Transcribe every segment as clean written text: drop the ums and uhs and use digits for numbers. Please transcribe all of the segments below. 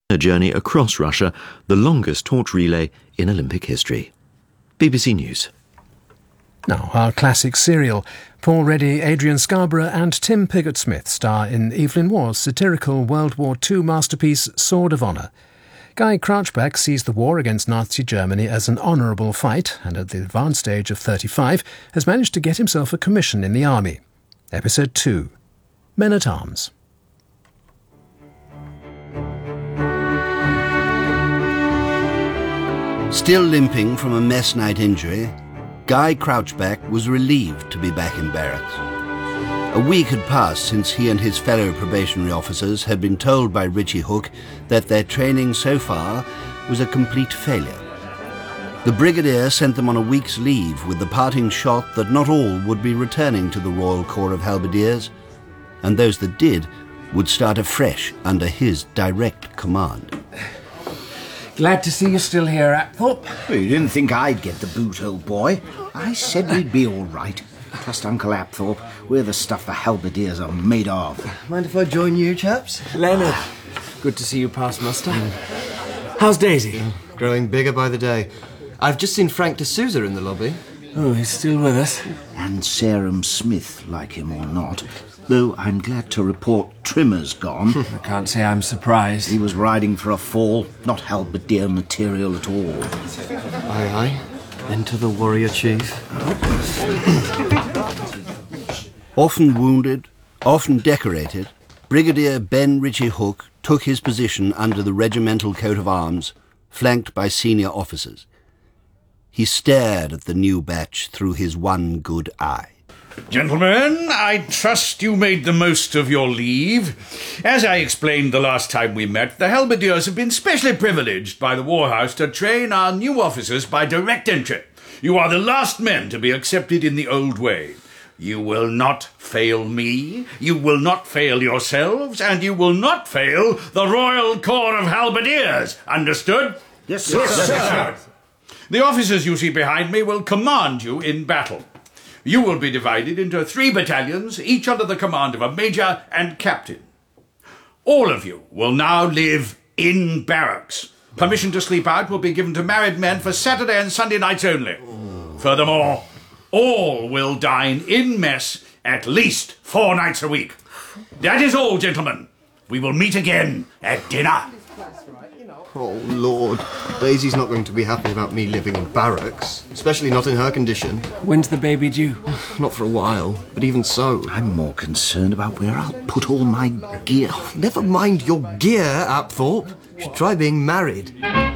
A journey across Russia, the longest torch relay in Olympic history. BBC News. Now, our classic serial. Paul Reddy, Adrian Scarborough and Tim Pigott-Smith star in Evelyn Waugh's satirical World War II masterpiece Sword of Honour. Guy Crouchback sees the war against Nazi Germany as an honourable fight and at the advanced age of 35 has managed to get himself a commission in the army. Episode 2. Men-at-Arms. Still limping from a mess night injury, Guy Crouchback was relieved to be back in barracks. A week had passed since he and his fellow probationary officers had been told by Richie Hook that their training so far was a complete failure. The Brigadier sent them on a week's leave with the parting shot that not all would be returning to the Royal Corps of Halberdiers, and those that did would start afresh under his direct command. Glad to see you still here, Apthorpe. Well, you didn't think I'd get the boot, old boy. I said we'd be all right. Trust Uncle Apthorpe. We're the stuff the halberdiers are made of. Mind if I join you, chaps? Leonard, good to see you pass muster. How's Daisy? Growing bigger by the day. I've just seen Frank D'Souza in the lobby. Oh, he's still with us. And Sarum Smith, like him or not. Though I'm glad to report Trimmer's gone. I can't say I'm surprised. He was riding for a fall, not halberdier material at all. Aye, aye. Enter the warrior chief. Often wounded, often decorated, Brigadier Ben Richie Hook took his position under the regimental coat of arms, flanked by senior officers. He stared at the new batch through his one good eye. Gentlemen, I trust you made the most of your leave. As I explained the last time we met, the halberdiers have been specially privileged by the War House to train our new officers by direct entry. You are the last men to be accepted in the old way. You will not fail me, you will not fail yourselves, and you will not fail the Royal Corps of Halberdiers. Understood? Yes, sir. Yes, sir. The officers you see behind me will command you in battle. You will be divided into 3 battalions, each under the command of a major and captain. All of you will now live in barracks. Permission to sleep out will be given to married men for Saturday and Sunday nights only. Furthermore, all will dine in mess at least 4 nights a week. That is all, gentlemen. We will meet again at dinner. Oh, Lord. Daisy's not going to be happy about me living in barracks, especially not in her condition. When's the baby due? Not for a while, but even so. I'm more concerned about where I'll put all my gear. Never mind your gear, Apthorpe. You should try being married.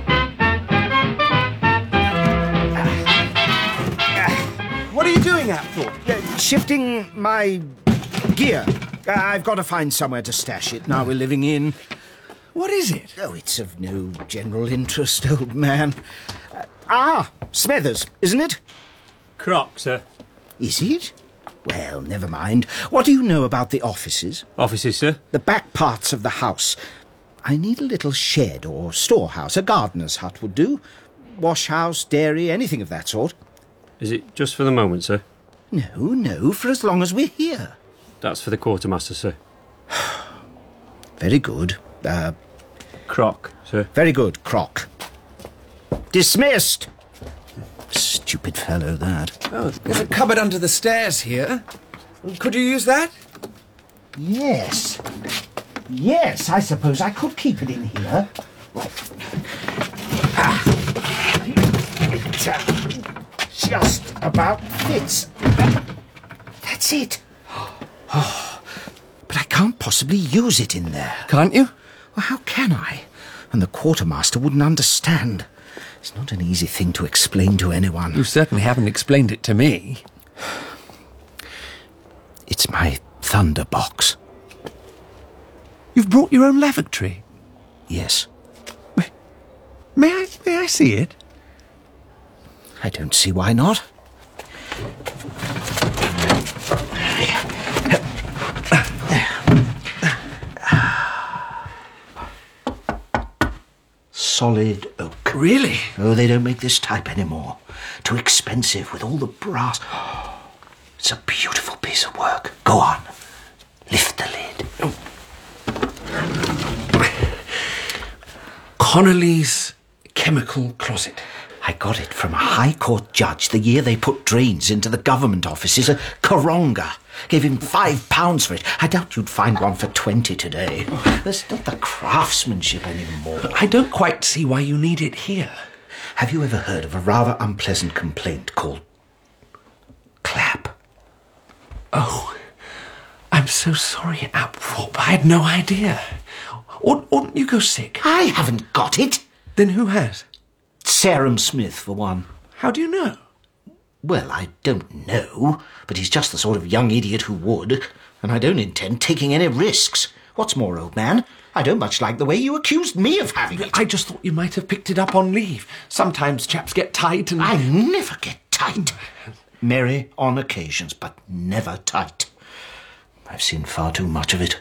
What are you doing, Apthorpe? Shifting my gear. I've got to find somewhere to stash it now we're living in. What is it? Oh, it's of no general interest, old man. Smethers, isn't it? Croc, sir. Is it? Well, never mind. What do you know about the offices? Offices, sir. The back parts of the house. I need a little shed or storehouse. A gardener's hut would do. Wash house, dairy, anything of that sort. Is it just for the moment, sir? No, for as long as we're here. That's for the quartermaster, sir. Very good. Croc, sir. Very good, Croc. Dismissed! Stupid fellow, that. Oh, there's a cupboard under the stairs here. Could you use that? Yes, I suppose I could keep it in here. Right. It just about fits. That's it. But I can't possibly use it in there. Can't you? Well, how can I? And the quartermaster wouldn't understand. It's not an easy thing to explain to anyone. You certainly haven't explained it to me. It's my thunder box. You've brought your own lavatory? Yes. May I see it? I don't see why not. Solid oak. Really? Oh, they don't make this type anymore. Too expensive with all the brass. It's a beautiful piece of work. Go on. Lift the lid. Connolly's Chemical Closet. I got it from a High Court judge the year they put drains into the government offices at Coronga. Gave him £5 for it. I doubt you'd find one for 20 today. There's not the craftsmanship anymore. I don't quite see why you need it here. Have you ever heard of a rather unpleasant complaint called clap? Oh, I'm so sorry, Apthorpe. I had no idea. Oughtn't you go sick? I haven't got it. Then who has? Sarum Smith, for one. How do you know? Well, I don't know, but he's just the sort of young idiot who would, and I don't intend taking any risks. What's more, old man, I don't much like the way you accused me of having it. I just thought you might have picked it up on leave. Sometimes chaps get tight and... I never get tight. Merry on occasions, but never tight. I've seen far too much of it.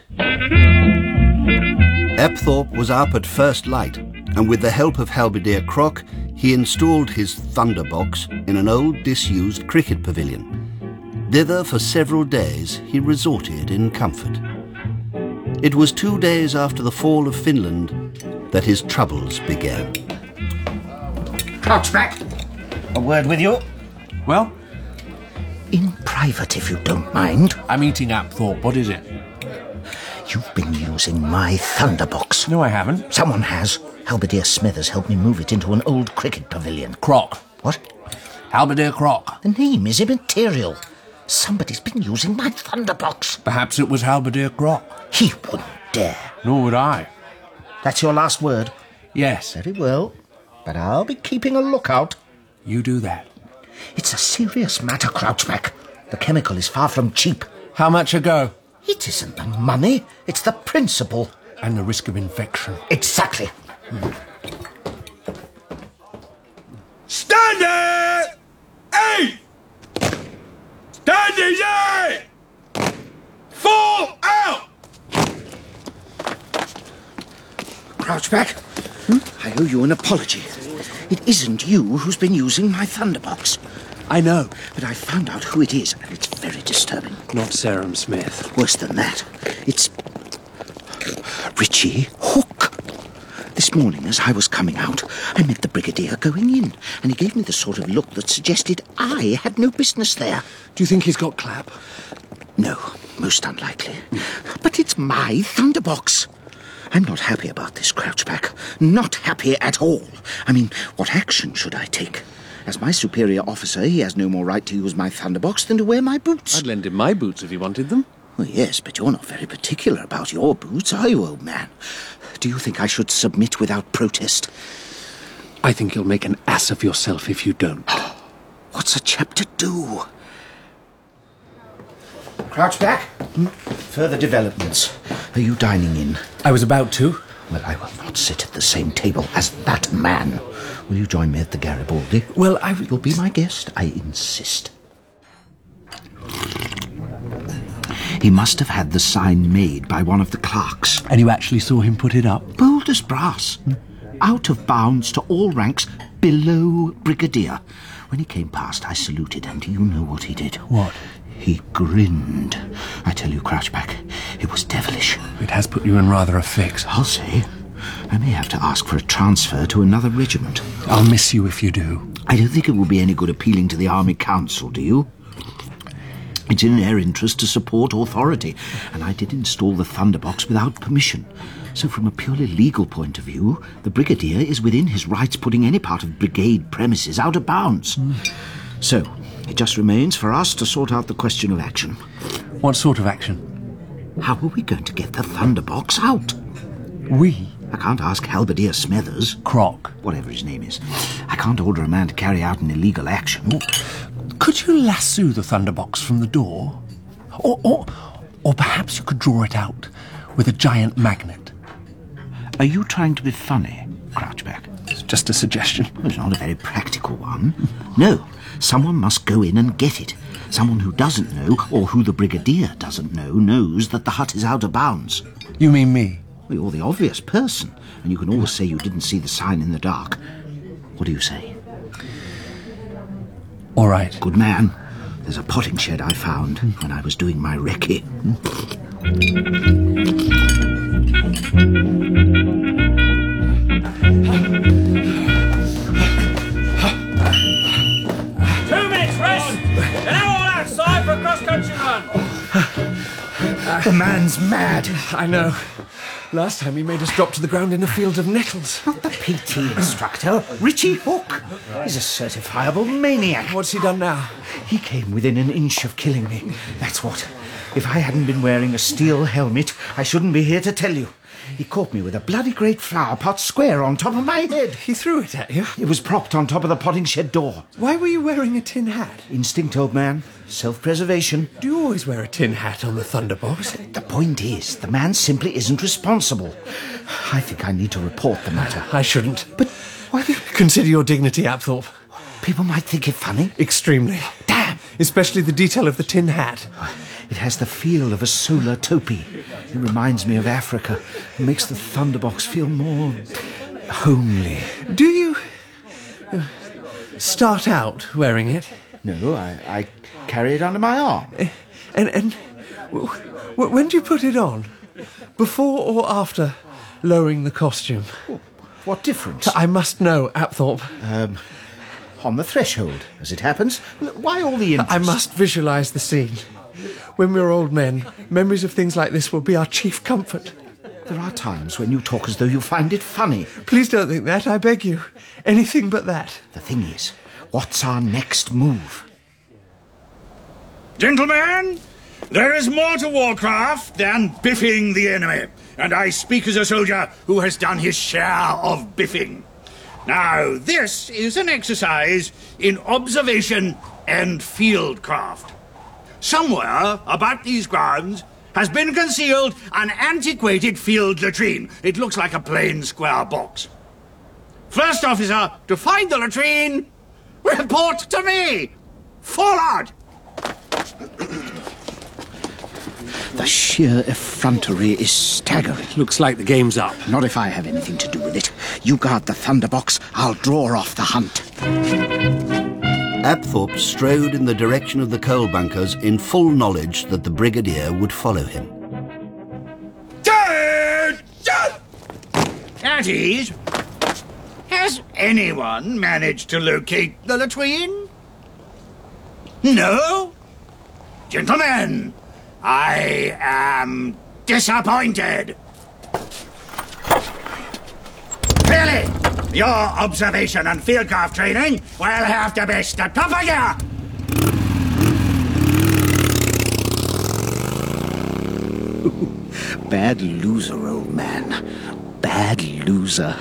Apthorpe was up at first light, and with the help of Halberdier Crock, he installed his thunderbox in an old disused cricket pavilion. Thither for several days he resorted in comfort. It was 2 days after the fall of Finland that his troubles began. Crouchback, a word with you. Well, In private, if you don't mind. I'm eating Apthorpe. What is it? You've been using my thunderbox. No, I haven't. Someone has. Halberdier Smithers helped me move it into an old cricket pavilion. Crock. What? Halberdier Crock. The name is immaterial. Somebody's been using my thunderbox. Perhaps it was Halberdier Crock. He wouldn't dare. Nor would I. That's your last word? Yes. Very well. But I'll be keeping a lookout. You do that. It's a serious matter, Crouchback. The chemical is far from cheap. How much a go? It isn't the money, it's the principle. And the risk of infection. Exactly. Standing! 8! Standing 8! Fall out! Crouchback, I owe you an apology. It isn't you who's been using my thunderbox. I know. But I found out who it is, and it's very disturbing. Not Sarum Smith. Worse than that, it's Richie Hook. This morning, as I was coming out, I met the Brigadier going in, and he gave me the sort of look that suggested I had no business there. Do you think he's got clap? No, most unlikely. But it's my thunderbox. I'm not happy about this, Crouchback. Not happy at all. I mean, what action should I take? As my superior officer, he has no more right to use my thunderbox than to wear my boots. I'd lend him my boots if he wanted them. Well, yes, but you're not very particular about your boots, are you, old man? Do you think I should submit without protest? I think you'll make an ass of yourself if you don't. What's a chap to do? Crouchback? Further developments. Are you dining in? I was about to. Well, I will not sit at the same table as that man. Will you join me at the Garibaldi? Well, You'll be my guest, I insist. He must have had the sign made by one of the clerks. And you actually saw him put it up? Bold as brass. Out of bounds to all ranks below Brigadier. When he came past, I saluted, and do you know what he did? What? He grinned. I tell you, Crouchback, it was devilish. It has put you in rather a fix. I'll say. I may have to ask for a transfer to another regiment. I'll miss you if you do. I don't think it will be any good appealing to the Army Council, do you? It's in their interest to support authority, and I did install the thunderbox without permission. So from a purely legal point of view, the Brigadier is within his rights putting any part of brigade premises out of bounds. So, it just remains for us to sort out the question of action. What sort of action? How are we going to get the thunderbox out? We? I can't ask Halberdier Smithers, Crock. whatever his name is. I can't order a man to carry out an illegal action. Could you lasso the thunderbox from the door? Or perhaps you could draw it out with a giant magnet. Are you trying to be funny, Crouchback? It's just a suggestion. Well, it's not a very practical one. No, someone must go in and get it. Someone who doesn't know, or who the Brigadier doesn't know, knows that the hut is out of bounds. You mean me? Well, you're the obvious person, and you can always say you didn't see the sign in the dark. What do you say? All right. Good man. There's a potting shed I found when I was doing my recce. The man's mad. I know. Last time he made us drop to the ground in a field of nettles. Not the PT instructor, Richie Hook. He's a certifiable maniac. What's he done now? He came within an inch of killing me. That's what. If I hadn't been wearing a steel helmet, I shouldn't be here to tell you. He caught me with a bloody great flower pot square on top of my head. He threw it at you? It was propped on top of the potting shed door. Why were you wearing a tin hat? Instinct, old man. Self-preservation. Do you always wear a tin hat on the Thunderbox? The point is, the man simply isn't responsible. I think I need to report the matter. I shouldn't. But why do you... Consider your dignity, Apthorpe. People might think it funny. Extremely. Damn! Especially the detail of the tin hat. It has the feel of a solar topi. It reminds me of Africa. It makes the Thunderbox feel more... homely. Do you... start out wearing it? No, I carry it under my arm. And when do you put it on? Before or after lowering the costume? What difference? I must know, Apthorpe. On the threshold, as it happens. Why all the interest? I must visualise the scene. When we're old men, memories of things like this will be our chief comfort. There are times when you talk as though you find it funny. Please don't think that, I beg you. Anything but that. The thing is, what's our next move? Gentlemen, there is more to Warcraft than biffing the enemy, and I speak as a soldier who has done his share of biffing. Now, this is an exercise in observation and fieldcraft. Somewhere about these grounds has been concealed an antiquated field latrine. It looks like a plain square box. First officer to find the latrine, report to me! Forward! The sheer effrontery is staggering. Looks like the game's up. Not if I have anything to do with it. You guard the Thunderbox, I'll draw off the hunt. Apthorpe strode in the direction of the coal bunkers in full knowledge that the Brigadier would follow him. At ease. Has anyone managed to locate the latrine? No? Gentlemen, I am disappointed. Clearly, your observation and fieldcraft training will have to be stepped up a gear. Bad loser, old man. Bad loser.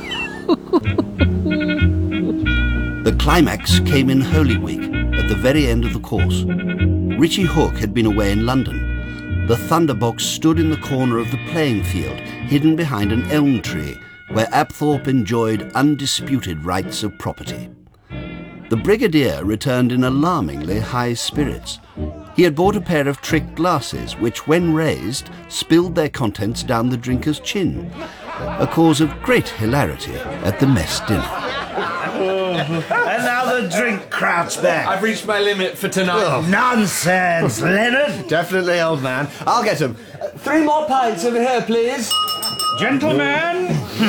The climax came in Holy Week, at the very end of the course. Richie Hook had been away in London. The Thunderbox stood in the corner of the playing field, hidden behind an elm tree, where Apthorpe enjoyed undisputed rights of property. The Brigadier returned in alarmingly high spirits. He had bought a pair of trick glasses, which, when raised, spilled their contents down the drinker's chin, a cause of great hilarity at the mess dinner. And now the drink, Crouchback. I've reached my limit for tonight. Nonsense, Leonard. Definitely, old man. I'll get him. 3 more pints over here, please. Gentlemen,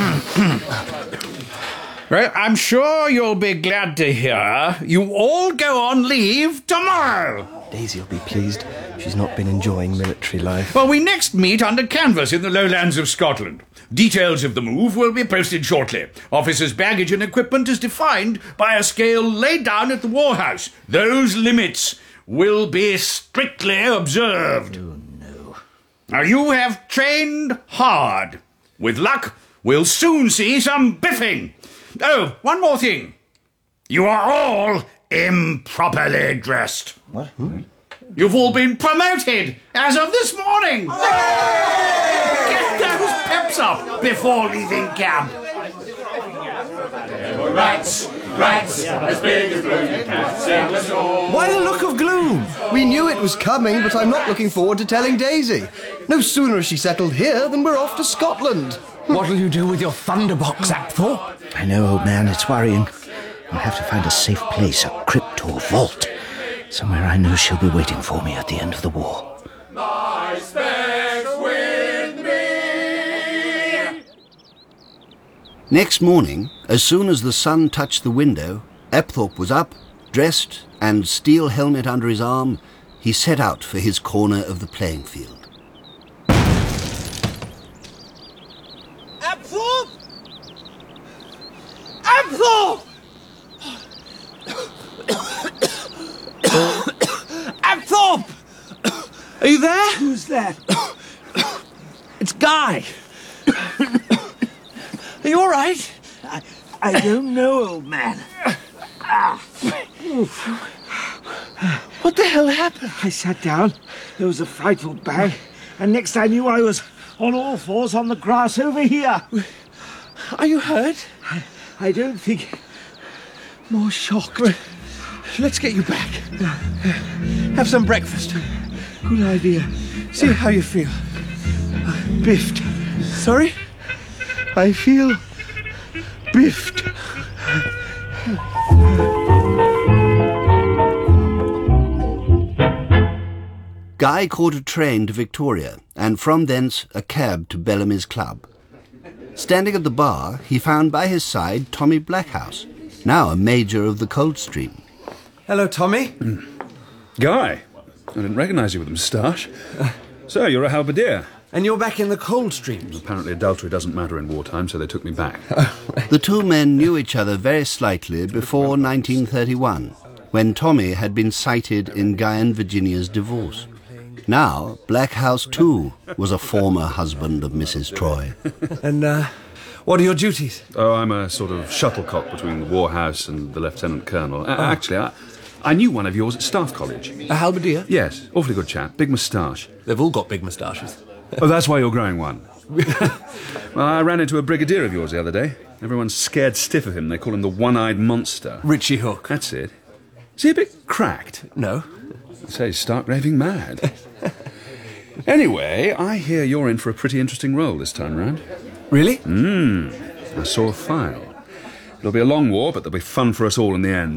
well, I'm sure you'll be glad to hear you all go on leave tomorrow. Daisy will be pleased. She's not been enjoying military life. Well, we next meet under canvas in the lowlands of Scotland. Details of the move will be posted shortly. Officers' baggage and equipment is defined by a scale laid down at the Warhouse. Those limits will be strictly observed. Oh, no. Now, you have trained hard. With luck, we'll soon see some biffing. Oh, one more thing. You are all improperly dressed. What? You've all been promoted as of this morning. Get those peps up before leaving camp. Rats, as big as blue cats in the storm. Why the look of gloom? We knew it was coming, but I'm not looking forward to telling Daisy. No sooner is she settled here than we're off to Scotland. What'll you do with your Thunderbox, Apthorpe? I know, old man, it's worrying. I'll have to find a safe place, a crypt or vault. Somewhere I know she'll be waiting for me at the end of the war. My specs with me. Next morning, as soon as the sun touched the window, Apthorpe was up, dressed, and steel helmet under his arm. He set out for his corner of the playing field. Thorpe! Thorpe! Are you there? Who's that? It's Guy. Are you all right? I don't know, old man. What the hell happened? I sat down. There was a frightful bang. And next I knew I was on all fours on the grass over here. Are you hurt? I don't think... More shocked. Let's get you back. Have some breakfast. Good idea. See how you feel. Biffed. Sorry? I feel... biffed. Guy caught a train to Victoria, and from thence a cab to Bellamy's club. Standing at the bar, he found by his side Tommy Blackhouse, now a major of the Coldstream. Hello, Tommy. Guy, I didn't recognise you with a moustache. So, you're a halberdier. And you're back in the Coldstream. Apparently adultery doesn't matter in wartime, so they took me back. The two men knew each other very slightly before 1931, when Tommy had been cited in Guy and Virginia's divorce. Now, Blackhouse, too, was a former husband of Mrs. Troy. And, what are your duties? Oh, I'm a sort of shuttlecock between the War House and the Lieutenant Colonel. Actually, I knew one of yours at Staff College. A halberdier? Yes, awfully good chap, big moustache. They've all got big moustaches. Oh, that's why you're growing one. Well, I ran into a brigadier of yours the other day. Everyone's scared stiff of him. They call him the one-eyed monster. Richie Hook. That's it. Is he a bit cracked? No. I'd say he's stark raving mad. Anyway, I hear you're in for a pretty interesting role this time round. Really? I saw a file. It'll be a long war, but there'll be fun for us all in the end.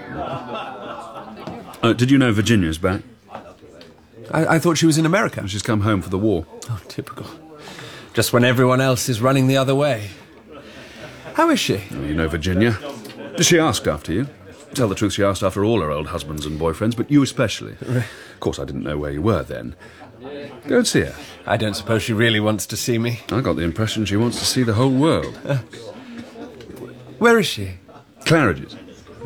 Did you know Virginia's back? I thought she was in America. She's come home for the war. Oh, typical. Just when everyone else is running the other way. How is she? Oh, you know Virginia. She asked after you. To tell the truth, she asked after all her old husbands and boyfriends, but you especially. Of course, I didn't know where you were then. Go and see her. I don't suppose she really wants to see me. I got the impression she wants to see the whole world. Where is she? Claridge's.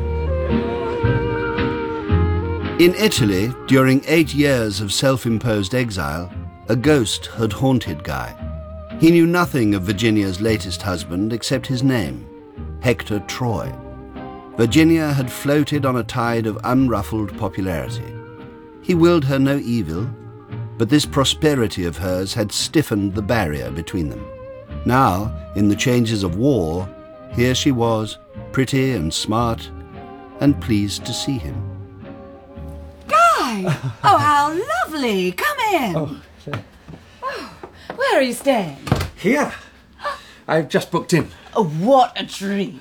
In Italy, during 8 years of self-imposed exile, a ghost had haunted Guy. He knew nothing of Virginia's latest husband except his name, Hector Troy. Virginia had floated on a tide of unruffled popularity. He willed her no evil, but this prosperity of hers had stiffened the barrier between them. Now, in the changes of war, here she was, pretty and smart, and pleased to see him. Guy! Oh, how lovely! Come in! Oh, where are you staying? here. I've just booked in. Oh, what a treat!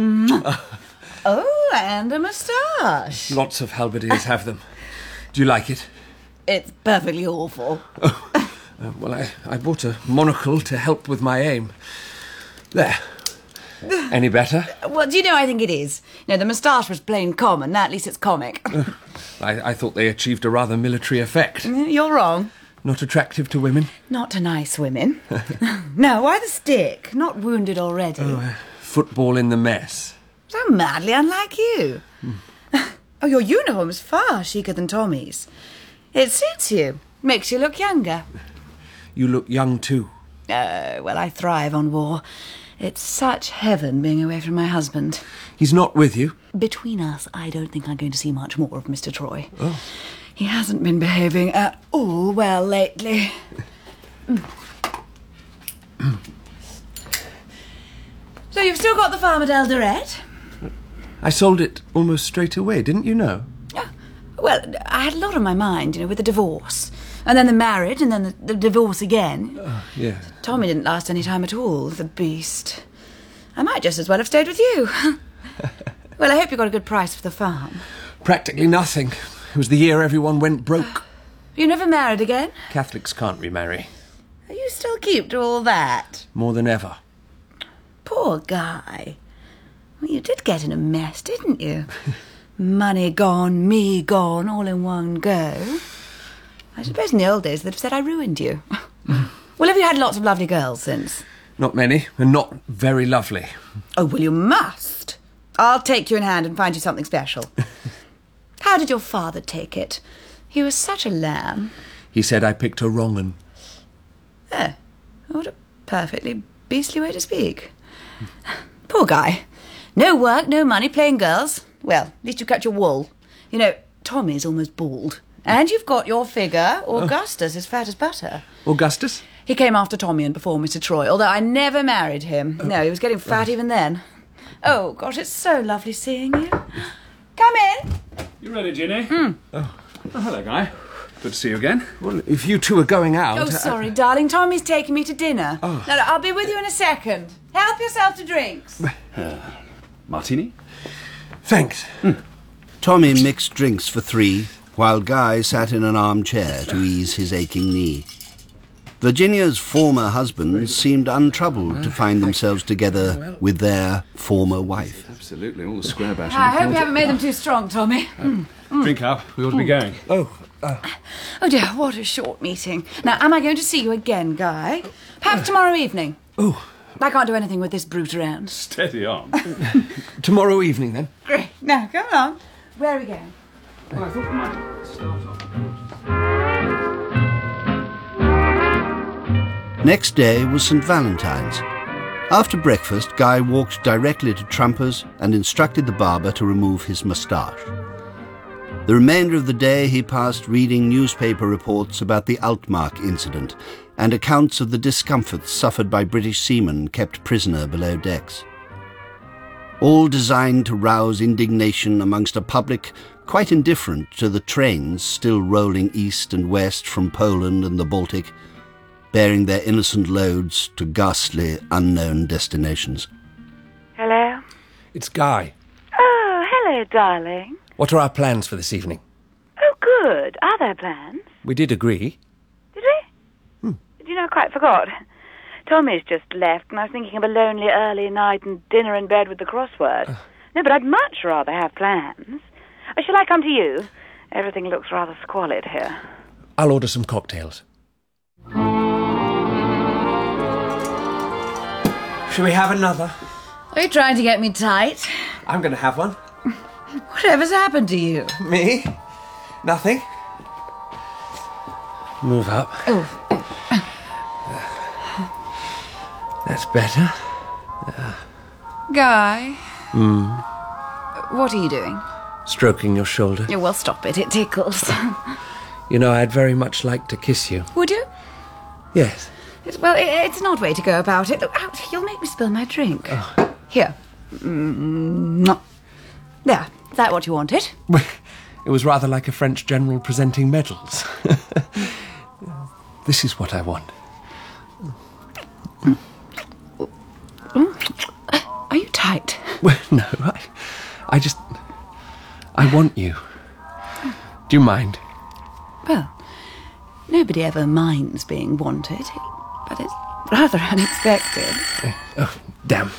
Oh, and a moustache. Lots of halberdiers have them. Do you like it? It's perfectly awful. Well, I bought a monocle to help with my aim. There. Any better? Well, do you know, I think it is. You know, the moustache was plain common. Now, at least it's comic. I thought they achieved a rather military effect. You're wrong. Not attractive to women? Not to nice women. No, why the stick? Not wounded already. Football in the mess. So madly unlike you. Oh, your uniform's far chicer than Tommy's. It suits you. Makes you look younger. You look young too. Well, I thrive on war. It's such heaven being away from my husband. He's not with you? Between us, I don't think I'm going to see much more of Mr. Troy. Oh. He hasn't been behaving at all well lately. So you've still got the farm at Eldoret? I sold it almost straight away, didn't you know? Well, I had a lot on my mind, you know, with the divorce. And then the marriage, and then the divorce again. Yeah. Tommy didn't last any time at all, the beast. I might just as well have stayed with you. Well, I hope you got a good price for the farm. Practically nothing. It was the year everyone went broke. You never married again? Catholics can't remarry. Are you still keep to all that? More than ever. Poor Guy. Well, you did get in a mess, didn't you? Money gone, me gone, all in one go. I suppose in the old days they'd have said I ruined you. Well, have you had lots of lovely girls since? Not many, and not very lovely. Oh, well, you must. I'll take you in hand and find you something special. How did your father take it? He was such a lamb. He said I picked a wrong 'un. Eh, what a perfectly beastly way to speak. Poor guy. No work, no money, playing girls. Well, at least you cut your wool. You know, Tommy's almost bald. And you've got your figure. Augustus is fat as butter. Augustus? He came after Tommy and before Mr. Troy, although I never married him. No, he was getting fat even then. Oh, gosh, it's so lovely seeing you. Come in. You ready, Ginny? Oh, hello, Guy. Good to see you again. Well, if you two are going out... Oh, sorry, darling. Tommy's taking me to dinner. Oh. No, I'll be with you in a second. Help yourself to drinks. Martini? Thanks. Tommy mixed drinks for 3, while Guy sat in an armchair to ease his aching knee. Virginia's former husbands seemed untroubled to find themselves together with their former wife. Absolutely, all the square bashing. I hope you haven't made them too strong, Tommy. Drink up, we ought to be going. Oh dear, what a short meeting. Now, am I going to see you again, Guy? Perhaps tomorrow evening. Oh. I can't do anything with this brute around. Steady on. Tomorrow evening, then? Great. Now, come on. Where are we going? Well, I thought we might start off. Next day was St. Valentine's. After breakfast, Guy walked directly to Trumper's and instructed the barber to remove his moustache. The remainder of the day he passed reading newspaper reports about the Altmark incident and accounts of the discomforts suffered by British seamen kept prisoner below decks. All designed to rouse indignation amongst a public quite indifferent to the trains still rolling east and west from Poland and the Baltic, bearing their innocent loads to ghastly, unknown destinations. Hello? It's Guy. Oh, hello, darling. What are our plans for this evening? Oh, good. Are there plans? We did agree. Did we? Did you know, I quite forgot. Tommy's just left, and I was thinking of a lonely early night and dinner in bed with the crossword. No, but I'd much rather have plans. Shall I come to you? Everything looks rather squalid here. I'll order some cocktails. Shall we have another? Are you trying to get me tight? I'm going to have one. Whatever's happened to you? Me? Nothing. Move up. Oh. That's better. Guy? What are you doing? Stroking your shoulder. Yeah, well, stop it. It tickles. You know, I'd very much like to kiss you. Would you? Yes. Well, it's an odd way to go about it. Look, you'll make me spill my drink. Oh. Here. There. Is that what you wanted? It was rather like a French general presenting medals. This is what I want. Are you tight? Well, no, I want you. Do you mind? Well, nobody ever minds being wanted, but it's rather unexpected. Oh, damn.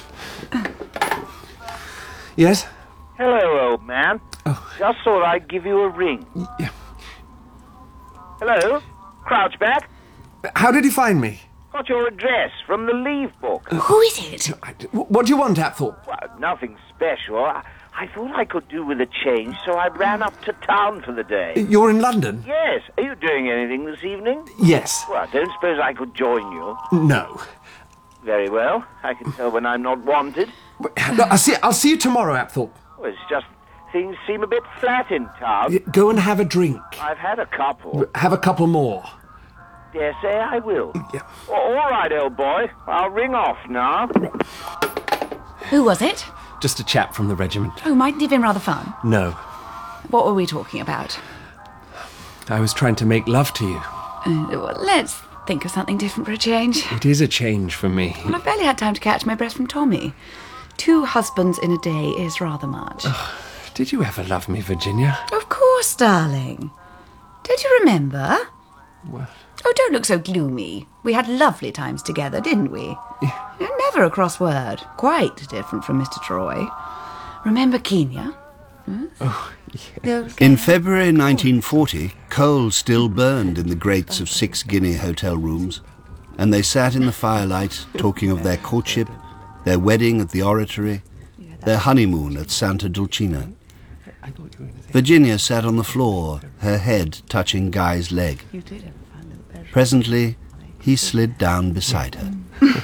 Yes? Hello, old man. Oh. Just thought I'd give you a ring. Yeah. Hello? Crouchback? How did he find me? Got your address from the leave book. Who is it? What do you want, Apthorpe? Well, nothing special. I thought I could do with a change, so I ran up to town for the day. You're in London? Yes. Are you doing anything this evening? Yes. Well, I don't suppose I could join you. No. Very well. I can tell when I'm not wanted. No, I'll see you tomorrow, Apthorpe. Well, it's just things seem a bit flat in town. Go and have a drink. I've had a couple. Have a couple more. Dare say I will. Yeah. All right, old boy. I'll ring off now. Who was it? Just a chap from the regiment. Oh, mightn't he have been rather fun? No. What were we talking about? I was trying to make love to you. Well, let's think of something different for a change. It is a change for me. Well, I've barely had time to catch my breath from Tommy. 2 husbands in a day is rather much. Did you ever love me, Virginia? Of course, darling. Don't you remember? What? Oh, don't look so gloomy. We had lovely times together, didn't we? Yeah. Never a cross word. Quite different from Mr. Troy. Remember Kenya? Oh, yeah. In February 1940, coal still burned in the grates of 6 guinea hotel rooms, and they sat in the firelight talking of their courtship, their wedding at the Oratory, their honeymoon at Santa Dulcina. Virginia sat on the floor, her head touching Guy's leg. Presently, he slid down beside her.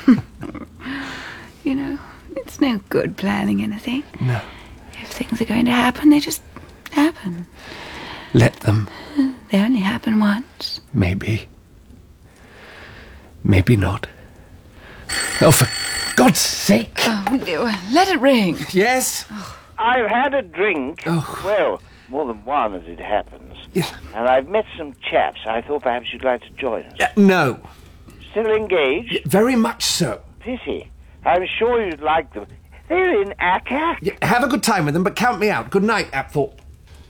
You know, it's no good planning anything. No. If things are going to happen, they just happen. Let them. They only happen once. Maybe. Maybe not. Oh, for God's sake! Oh, let it ring. Yes? I've had a drink. Oh. Well, more than one as it happens. Yes. And I've met some chaps. I thought perhaps you'd like to join us. No. Still engaged? Very much so. Pity. I'm sure you'd like them. They're in Akka. Have a good time with them, but count me out. Good night, Apthorpe.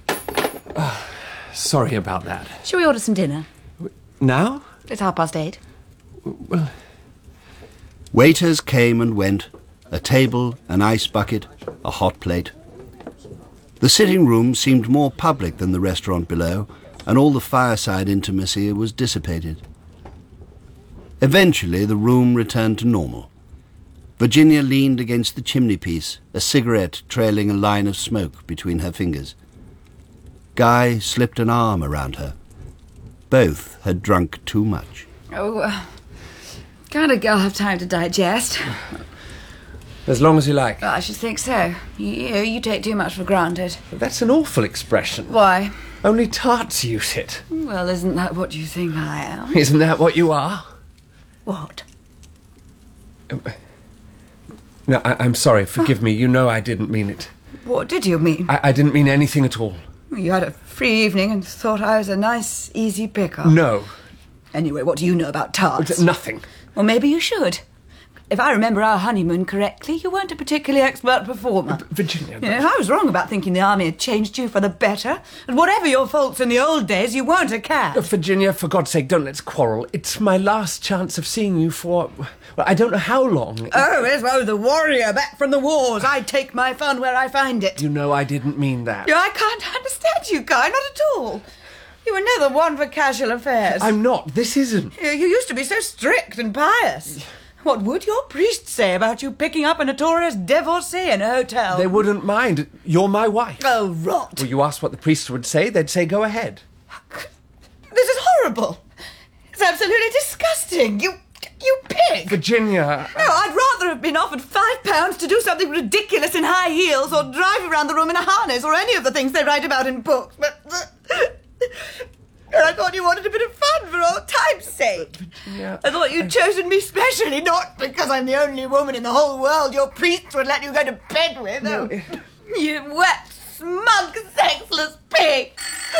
Sorry about that. Shall we order some dinner? Now? It's 8:30. Well... Waiters came and went, a table, an ice bucket, a hot plate. The sitting room seemed more public than the restaurant below, and all the fireside intimacy was dissipated. Eventually, the room returned to normal. Virginia leaned against the chimney-piece, a cigarette trailing a line of smoke between her fingers. Guy slipped an arm around her. Both had drunk too much. Oh, can't a girl have time to digest? As long as you like. I should think so. You take too much for granted. That's an awful expression. Why? Only tarts use it. Well, isn't that what you think I am? Isn't that what you are? What? No, I'm sorry. Forgive me. You know I didn't mean it. What did you mean? I didn't mean anything at all. You had a free evening and thought I was a nice, easy pick-up. No. Anyway, what do you know about tarts? Nothing. Well, maybe you should. If I remember our honeymoon correctly, you weren't a particularly expert performer. Virginia... You know, I was wrong about thinking the army had changed you for the better. And whatever your faults in the old days, you weren't a cat. Virginia, for God's sake, don't let's quarrel. It's my last chance of seeing you for... Well, I don't know how long. Oh, yes, well, the warrior back from the wars. I take my fun where I find it. You know I didn't mean that. Yeah, I can't understand you, Guy, not at all. You were never one for casual affairs. I'm not. This isn't. You used to be so strict and pious. What would your priest say about you picking up a notorious divorcee in a hotel? They wouldn't mind. You're my wife. Oh, rot. Well, you asked what the priest would say, they'd say go ahead. This is horrible. It's absolutely disgusting. You pig. Virginia... No, I'd rather have been offered £5 to do something ridiculous in high heels or drive around the room in a harness or any of the things they write about in books, but... I thought you wanted a bit of fun for old time's sake. Virginia, I thought you'd chosen me specially, not because I'm the only woman in the whole world your priest would let you go to bed with. No. Oh, you wet, smug, sexless pig.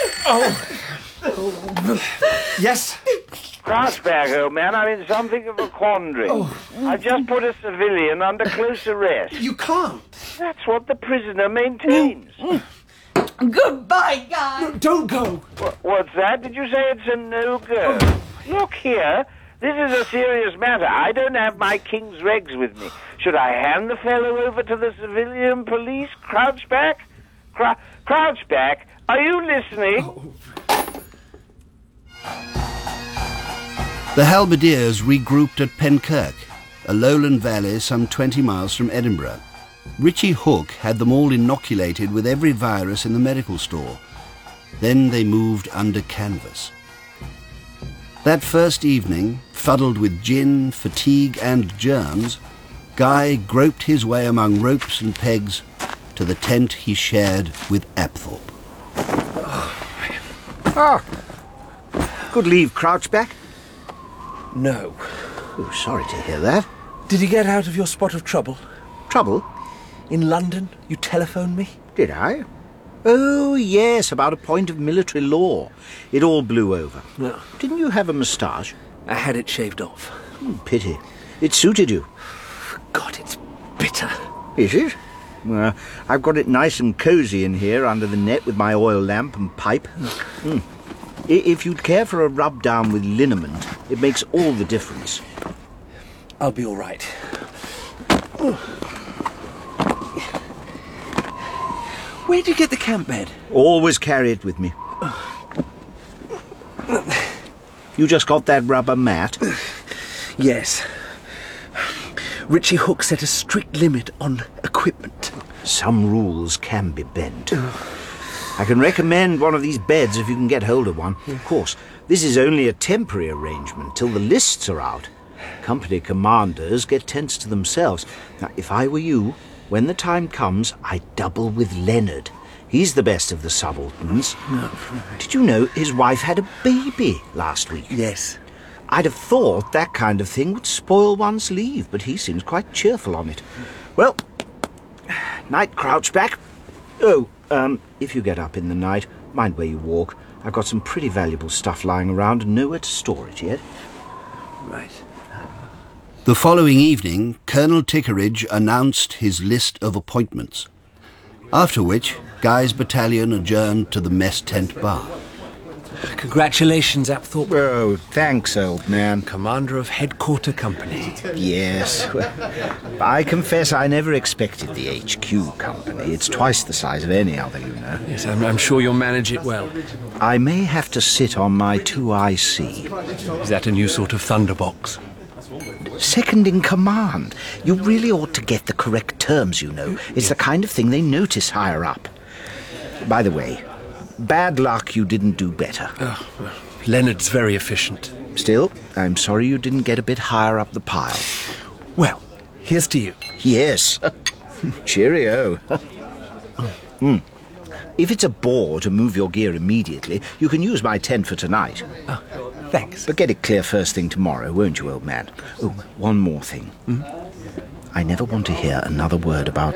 Yes? Crouchback, old man, I'm in something of a quandary. I've just put a civilian under close arrest. You can't. That's what the prisoner maintains. Goodbye, Guy. No, don't go. What's that? Did you say it's a no-go? Look here, this is a serious matter. I don't have my king's regs with me. Should I hand the fellow over to the civilian police? Crouchback? Crouchback, are you listening? The halberdiers regrouped at Penkirk, a lowland valley some 20 miles from Edinburgh. Richie Hook had them all inoculated with every virus in the medical store. Then they moved under canvas. That first evening, fuddled with gin, fatigue and germs, Guy groped his way among ropes and pegs to the tent he shared with Apthorpe. Good leave, Crouchback? No. Oh, sorry to hear that. Did you get out of your spot of trouble? Trouble? In London, you telephoned me? Did I? Oh, yes, about a point of military law. It all blew over. No. Didn't you have a moustache? I had it shaved off. Pity. It suited you. God, it's bitter. Is it? Well, I've got it nice and cosy in here under the net with my oil lamp and pipe. If you'd care for a rub down with liniment, it makes all the difference. I'll be all right. Where'd you get the camp bed? Always carry it with me. You just got that rubber mat? Yes. Richie Hook set a strict limit on equipment. Some rules can be bent. I can recommend one of these beds if you can get hold of one. Of course, this is only a temporary arrangement till the lists are out. Company commanders get tents to themselves. Now, if I were you, when the time comes, I'd double with Leonard. He's the best of the subalterns. Did you know his wife had a baby last week? Yes. I'd have thought that kind of thing would spoil one's leave, but he seems quite cheerful on it. Well, night, Crouchback. Oh, if you get up in the night, mind where you walk. I've got some pretty valuable stuff lying around and nowhere to store it yet. Right. The following evening, Colonel Tickeridge announced his list of appointments, after which Guy's battalion adjourned to the mess tent bar. Congratulations, Apthorpe. Oh, thanks, old man. Commander of Headquarter Company. Yes. Well, I confess I never expected the HQ company. It's twice the size of any other, you know. Yes, I'm sure you'll manage it well. I may have to sit on my 2IC. Is that a new sort of thunderbox? Second in command. You really ought to get the correct terms, you know. It's the kind of thing they notice higher up. By the way, bad luck you didn't do better. Oh, well, Leonard's very efficient. Still, I'm sorry you didn't get a bit higher up the pile. Well, here's to you. Yes. Cheerio. If it's a bore to move your gear immediately, you can use my tent for tonight. Oh, thanks. But get it clear first thing tomorrow, won't you, old man? Oh, one more thing. I never want to hear another word about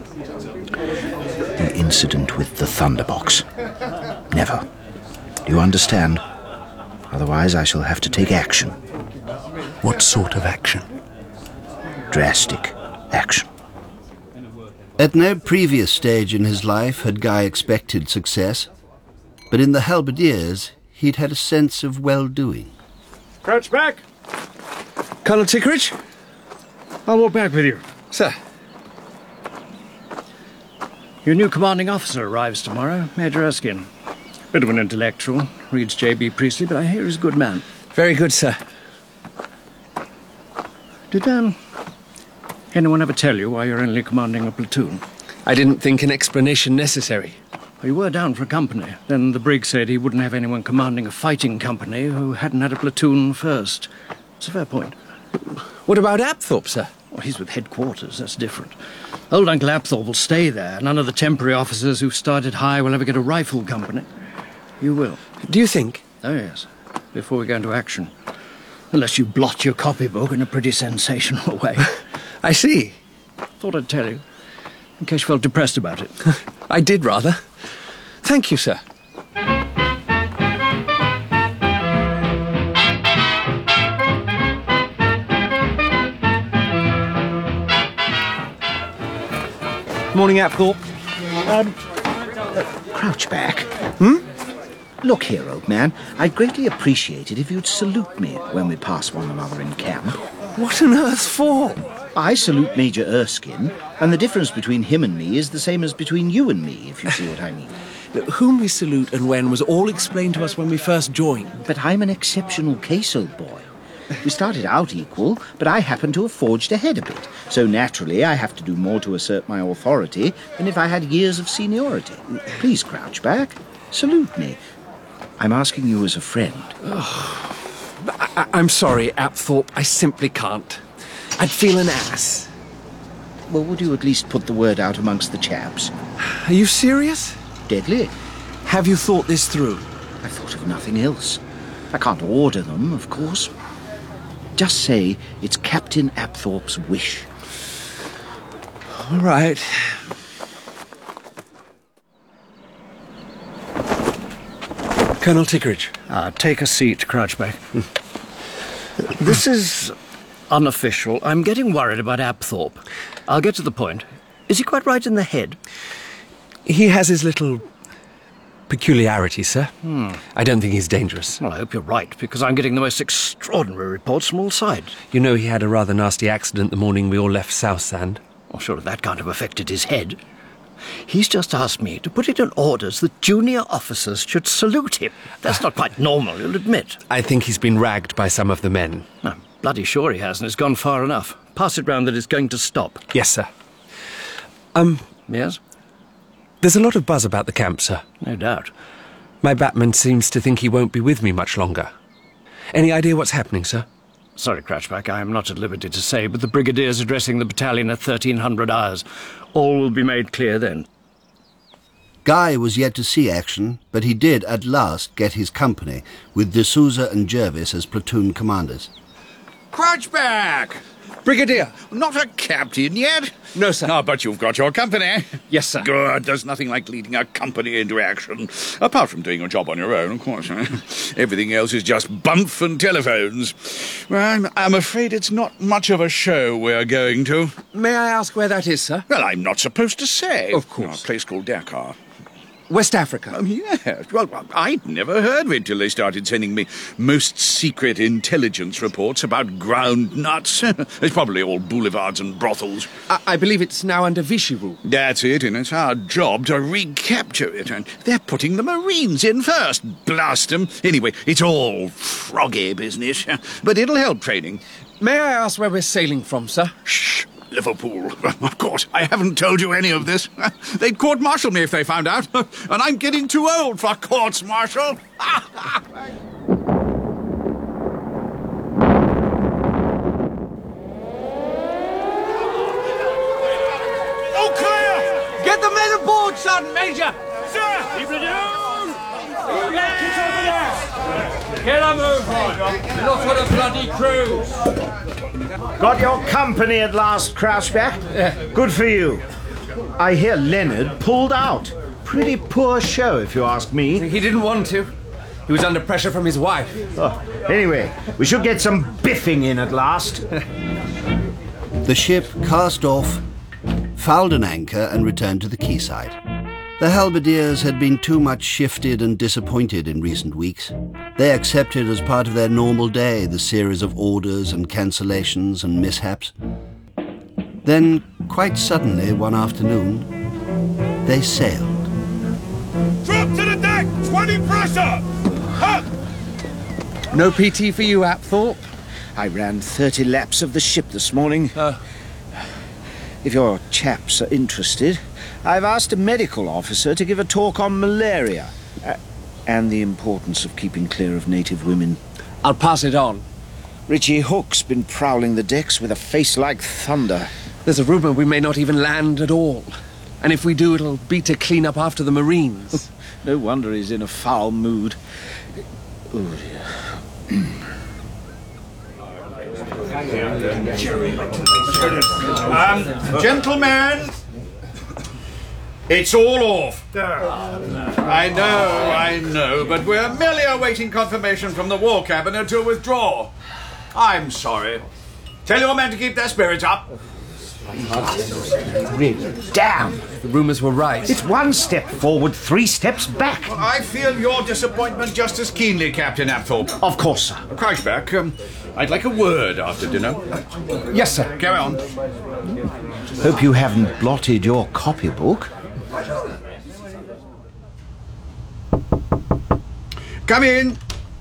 the incident with the thunderbox. Never. Do you understand? Otherwise I shall have to take action. What sort of action? Drastic action. At no previous stage in his life had Guy expected success, but in the halberdiers he'd had a sense of well-doing. Crouchback! Colonel Tickeridge? I'll walk back with you. Sir. Your new commanding officer arrives tomorrow, Major Erskine. Bit of an intellectual, reads J.B. Priestley, but I hear he's a good man. Very good, sir. Did anyone ever tell you why you're only commanding a platoon? I didn't think an explanation necessary. Well, you were down for a company. Then the brig said he wouldn't have anyone commanding a fighting company who hadn't had a platoon first. It's a fair point. What about Apthorpe, sir? Well, he's with headquarters, that's different. Old Uncle Apthorpe will stay there. None of the temporary officers who've started high will ever get a rifle company. You will. Do you think? Oh, yes. Before we go into action. Unless you blot your copybook in a pretty sensational way. I see. Thought I'd tell you, in case you felt depressed about it. I did, rather. Thank you, sir. Morning, Apthorpe. Crouchback. Look here, old man. I'd greatly appreciate it if you'd salute me when we pass one another in camp. What on earth for? I salute Major Erskine, and the difference between him and me is the same as between you and me, if you see what I mean. Whom we salute and when was all explained to us when we first joined. But I'm an exceptional case, old boy. We started out equal, but I happen to have forged ahead a bit. So naturally, I have to do more to assert my authority than if I had years of seniority. Please, Crouchback, salute me. I'm asking you as a friend. Oh, I'm sorry, Apthorpe. I simply can't. I'd feel an ass. Well, would you at least put the word out amongst the chaps? Are you serious? Deadly. Have you thought this through? I thought of nothing else. I can't order them, of course. Just say it's Captain Apthorpe's wish. All right. Colonel Tickeridge. Take a seat, Crouchback. This is unofficial. I'm getting worried about Apthorpe. I'll get to the point. Is he quite right in the head? He has his little peculiarities, sir. I don't think he's dangerous. Well, I hope you're right, because I'm getting the most extraordinary reports from all sides. You know he had a rather nasty accident the morning we all left Southsand. Well, sure, that can't have affected his head. He's just asked me to put it in orders that junior officers should salute him. That's not quite normal, you'll admit. I think he's been ragged by some of the men. I'm bloody sure he has, and it's gone far enough. Pass it round that it's going to stop. Yes, sir. Yes? There's a lot of buzz about the camp, sir. No doubt. My Batman seems to think he won't be with me much longer. Any idea what's happening, sir? Sorry, Crouchback, I am not at liberty to say, but the Brigadier's addressing the battalion at 1300 hours. All will be made clear then. Guy was yet to see action, but he did at last get his company, with D'Souza and Jervis as platoon commanders. Crouchback! Brigadier! Not a captain yet? No, sir. Oh, but you've got your company. Yes, sir. Good. There's nothing like leading a company into action. Apart from doing a job on your own, of course. Everything else is just bump and telephones. Well, I'm afraid it's not much of a show we're going to. May I ask where that is, sir? Well, I'm not supposed to say. Of course. A place called Dakar. West Africa. Yes. Well, I'd never heard of it till they started sending me most secret intelligence reports about ground nuts. It's probably all boulevards and brothels. I believe it's now under Vichy rule. That's it, and it's our job to recapture it. And they're putting the Marines in first. Blast them. Anyway, it's all froggy business. But it'll help training. May I ask where we're sailing from, sir? Shh. Liverpool. Of course, I haven't told you any of this. They'd court-martial me if they found out. And I'm getting too old for courts-martial. All clear! Get the men aboard, Sergeant Major! Sir! Keep it down! Get a move on! Not for the bloody cruise! Got your company at last, Crouchback? Good for you. I hear Leonard pulled out. Pretty poor show, if you ask me. He didn't want to. He was under pressure from his wife. Oh, anyway, we should get some biffing in at last. The ship cast off, fouled an anchor and returned to the quayside. The halberdiers had been too much shifted and disappointed in recent weeks. They accepted as part of their normal day the series of orders and cancellations and mishaps. Then, quite suddenly, one afternoon, they sailed. Drop to the deck! 20 pressure! Up! No PT for you, Apthorpe? I ran 30 laps of the ship this morning. If your chaps are interested, I've asked a medical officer to give a talk on malaria and the importance of keeping clear of native women. I'll pass it on. Richie Hook's been prowling the decks with a face like thunder. There's a rumour we may not even land at all. And if we do, it'll be to clean up after the Marines. No wonder he's in a foul mood. Oh, dear. Gentlemen, it's all off. I know, but we're merely awaiting confirmation from the War Cabinet to withdraw. I'm sorry. Tell your men to keep their spirits up. Really? Damn! The rumours were right. It's one step forward, 3 steps back. I feel your disappointment just as keenly, Captain Apthorpe. Of course, sir. Crouchback, I'd like a word after dinner. Yes, sir. Carry on. Hope you haven't blotted your copybook. Come in.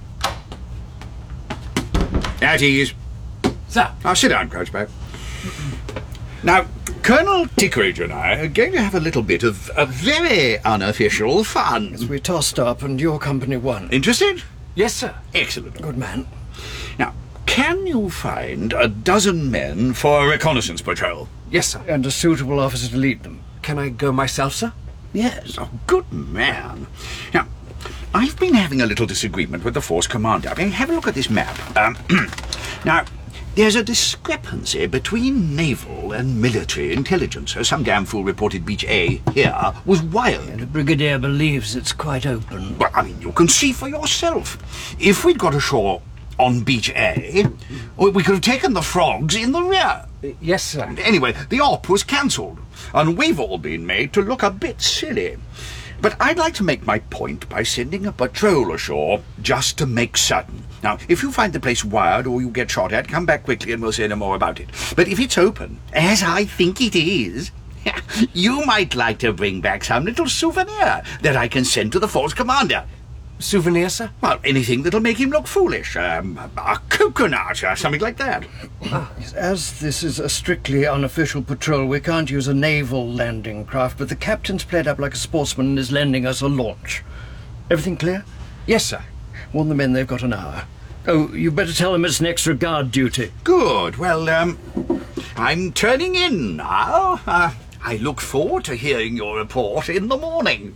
At ease. Sir. Now, sit down, Crouchback. Now, Colonel Tickridge and I are going to have a little bit of a very unofficial fun. Yes, we tossed up and your company won. Interested? Yes, sir. Excellent. Good man. Now, can you find a dozen men for a reconnaissance patrol? Yes, sir. And a suitable officer to lead them. Can I go myself, sir? Yes. Oh, good man. Now, I've been having a little disagreement with the force commander. I mean, have a look at this map. Now, there's a discrepancy between naval and military intelligence. Some damn fool reported Beach A here was wired. The Brigadier believes it's quite open. Well, I mean, you can see for yourself. If we'd got ashore on Beach A, we could have taken the frogs in the rear. Yes, sir. Anyway, the op was cancelled, and we've all been made to look a bit silly. But I'd like to make my point by sending a patrol ashore just to make certain. Now, if you find the place wired or you get shot at, come back quickly and we'll say no more about it. But if it's open, as I think it is, you might like to bring back some little souvenir that I can send to the force commander. souvenir, sir? Well, anything that'll make him look foolish. A coconut or something like that. As this is a strictly unofficial patrol, we can't use a naval landing craft, but the captain's played up like a sportsman and is lending us a launch. Everything clear? Yes, sir. Warn the men they've got an hour. Oh, you better tell them it's an extra guard duty. Good. Well, I'm turning in now. I look forward to hearing your report in the morning.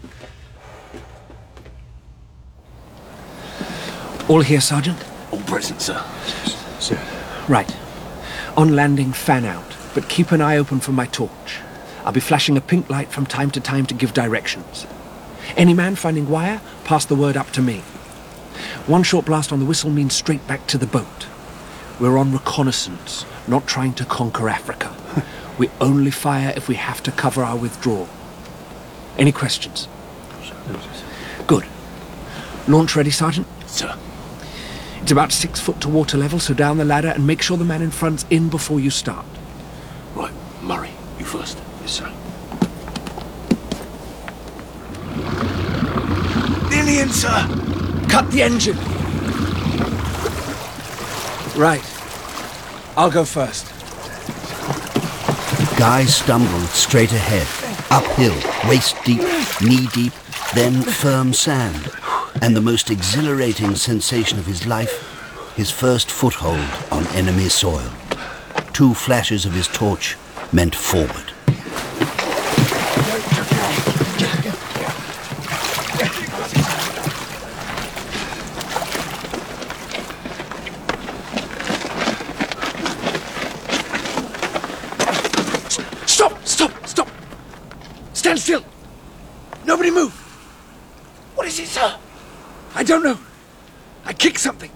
All here, Sergeant? All present, sir. Sir. Right. On landing, fan out, but keep an eye open for my torch. I'll be flashing a pink light from time to time to give directions. Any man finding wire, pass the word up to me. One short blast on the whistle means straight back to the boat. We're on reconnaissance, not trying to conquer Africa. We only fire if we have to cover our withdrawal. Any questions? Good. Launch ready, Sergeant? Sir. It's about 6 foot to water level, so down the ladder and make sure the man in front's in before you start. Right, Murray, you first. Yes, sir. Nearly in, sir. Cut the engine. Right. I'll go first. Guy stumbled straight ahead, uphill, waist deep, knee deep, then firm sand, and the most exhilarating sensation of his life, his first foothold on enemy soil. 2 flashes of his torch meant forward. Stop! Stand still! Nobody move! What is it, sir? I don't know. I kicked something.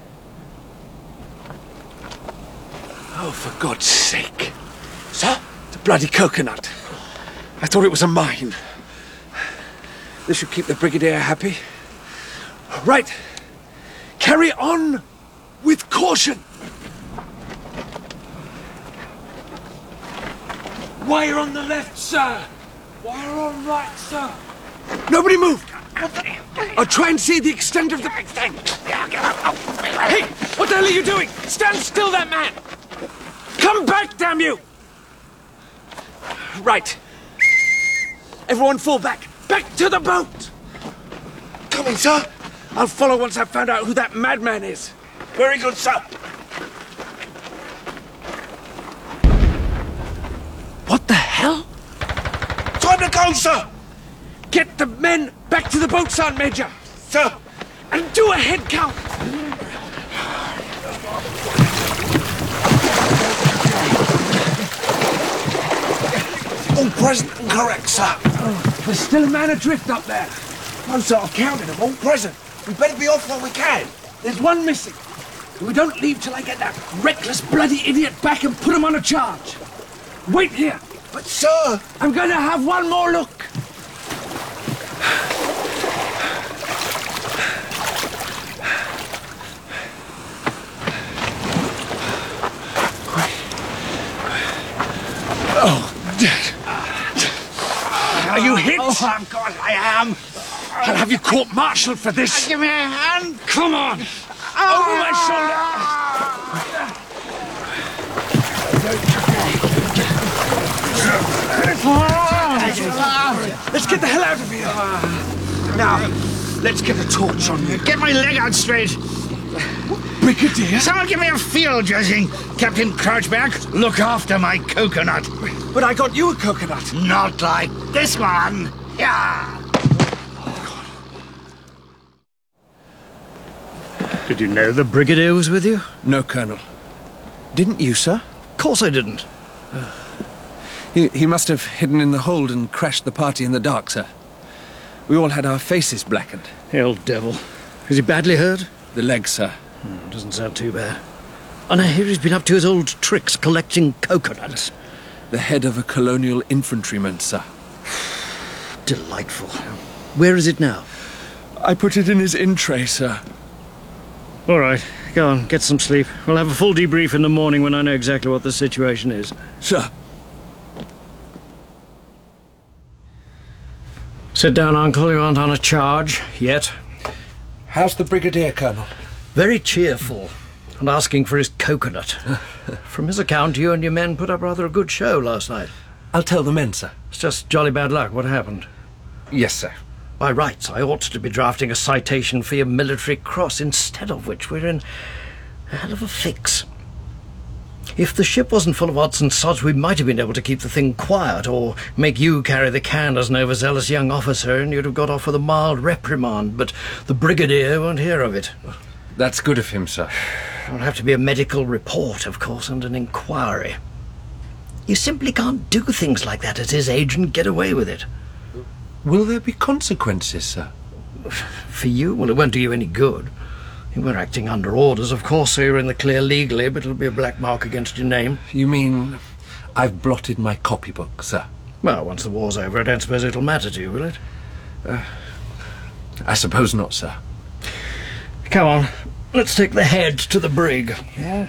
Oh, for God's sake. Sir? It's a bloody coconut. I thought it was a mine. This should keep the Brigadier happy. Right. Carry on with caution. Wire on the left, sir. Wire on right, sir. Nobody move. I'll try and see the extent of the big thing. Hey, what the hell are you doing? Stand still, that man. Come back, damn you. Right. Everyone fall back. Back to the boat. Coming, sir. I'll follow once I've found out who that madman is. Very good, sir. What the hell? Time to go, sir! Get the men back to the boat, Sergeant Major! Sir! And do a head count! All present and correct, sir. There's still a man adrift up there. No, sir, I've counted them, all present. We better be off while we can. There's one missing. We don't leave till I get that reckless bloody idiot back and put him on a charge. Wait here. But, sir... I'm going to have one more look. Oh, dead. Are you hit? Oh, of course I am. I'll have you court-martialed for this. Give me a hand. Come on. Over my shoulder. Let's get the hell out of here. Now, let's get a torch on you. Get my leg out straight. Brigadier? Someone give me a field dressing. Captain Crouchback, look after my coconut. But I got you a coconut. Not like this one. Yeah. Did you know the Brigadier was with you? No, Colonel. Didn't you, sir? Of course I didn't. He must have hidden in the hold and crashed the party in the dark, sir. We all had our faces blackened. The old devil. Is he badly hurt? The leg, sir. Doesn't sound too bad. And I hear he's been up to his old tricks collecting coconuts. The head of a colonial infantryman, sir. Delightful. Where is it now? I put it in his in-tray, sir. All right, go on, get some sleep. We'll have a full debrief in the morning when I know exactly what the situation is. Sir. Sit down, Uncle. You aren't on a charge yet. How's the Brigadier, Colonel? Very cheerful, and asking for his coconut. From his account, you and your men put up rather a good show last night. I'll tell the men, sir. It's just jolly bad luck. What happened? Yes, sir. By rights, I ought to be drafting a citation for your military cross, instead of which we're in a hell of a fix. If the ship wasn't full of odds and sods, we might have been able to keep the thing quiet, or make you carry the can as an overzealous young officer, and you'd have got off with a mild reprimand, but the Brigadier won't hear of it. That's good of him, sir. There'll have to be a medical report, of course, and an inquiry. You simply can't do things like that at his age and get away with it. Will there be consequences, sir? For you? Well, it won't do you any good. You were acting under orders, of course, so you're in the clear legally, but it'll be a black mark against your name. You mean I've blotted my copybook, sir? Well, once the war's over, I don't suppose it'll matter to you, will it? I suppose not, sir. Come on, let's take the head to the brig. Yeah.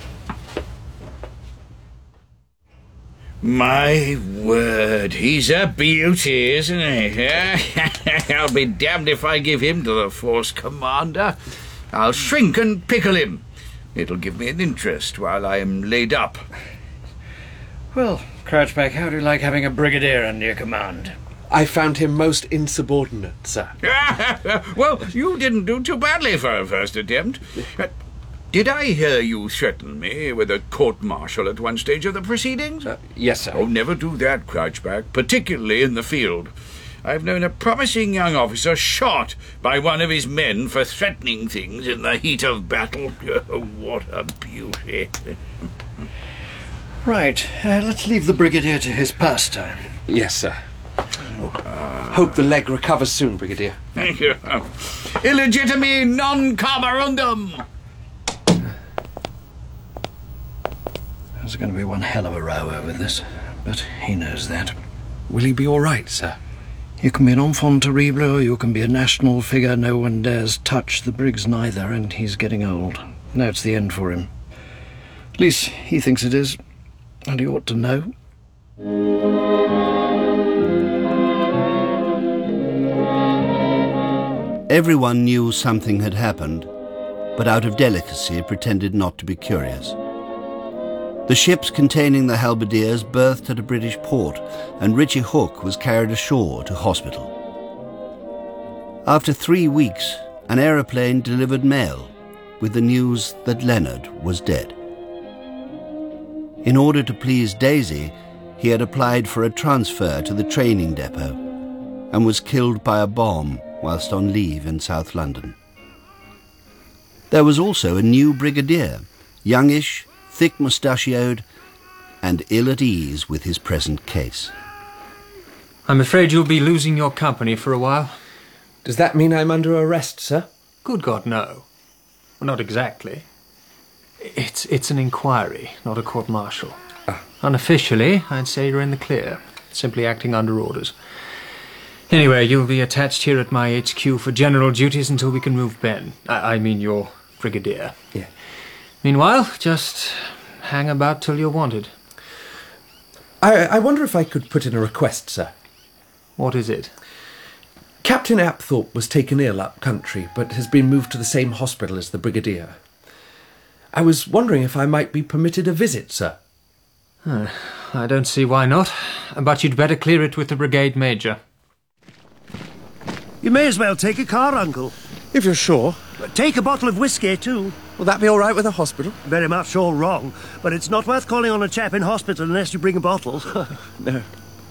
My word, he's a beauty, isn't he? I'll be damned if I give him to the Force Commander. I'll shrink and pickle him. It'll give me an interest while I am laid up. Well, Crouchback, how do you like having a brigadier under your command? I found him most insubordinate, sir. Well, you didn't do too badly for a first attempt. Did I hear you threaten me with a court-martial at one stage of the proceedings? Yes, sir. Oh, never do that, Crouchback, particularly in the field. I've known a promising young officer shot by one of his men for threatening things in the heat of battle. Oh, what a beauty. Right, let's leave the brigadier to his pastime. Yes, sir. Hope the leg recovers soon, Brigadier. Thank you. Illegitimi non carborundum. There's going to be one hell of a row over this, but he knows that. Will he be all right, sir? You can be an enfant terrible, or you can be a national figure no one dares touch. The brig's neither, and he's getting old. Now it's the end for him. At least he thinks it is, and he ought to know. Everyone knew something had happened, but out of delicacy pretended not to be curious. The ships containing the halberdiers berthed at a British port, and Richie Hooke was carried ashore to hospital. After 3 weeks, an aeroplane delivered mail with the news that Leonard was dead. In order to please Daisy, he had applied for a transfer to the training depot and was killed by a bomb whilst on leave in South London. There was also a new brigadier, youngish, thick-mustachioed, and ill at ease with his present case. I'm afraid you'll be losing your company for a while. Does that mean I'm under arrest, sir? Good God, no. Well, not exactly. It's an inquiry, not a court-martial. Unofficially, I'd say you're in the clear, simply acting under orders. Anyway, you'll be attached here at my HQ for general duties until we can move Ben. I mean your brigadier. Yeah. Meanwhile, just hang about till you're wanted. I wonder if I could put in a request, sir. What is it? Captain Apthorpe was taken ill up country, but has been moved to the same hospital as the brigadier. I was wondering if I might be permitted a visit, sir. I don't see why not, but you'd better clear it with the brigade major. You may as well take a car, Uncle. If you're sure. Take a bottle of whiskey, too. Will that be all right with the hospital? Very much all wrong, but it's not worth calling on a chap in hospital unless you bring a bottle. No.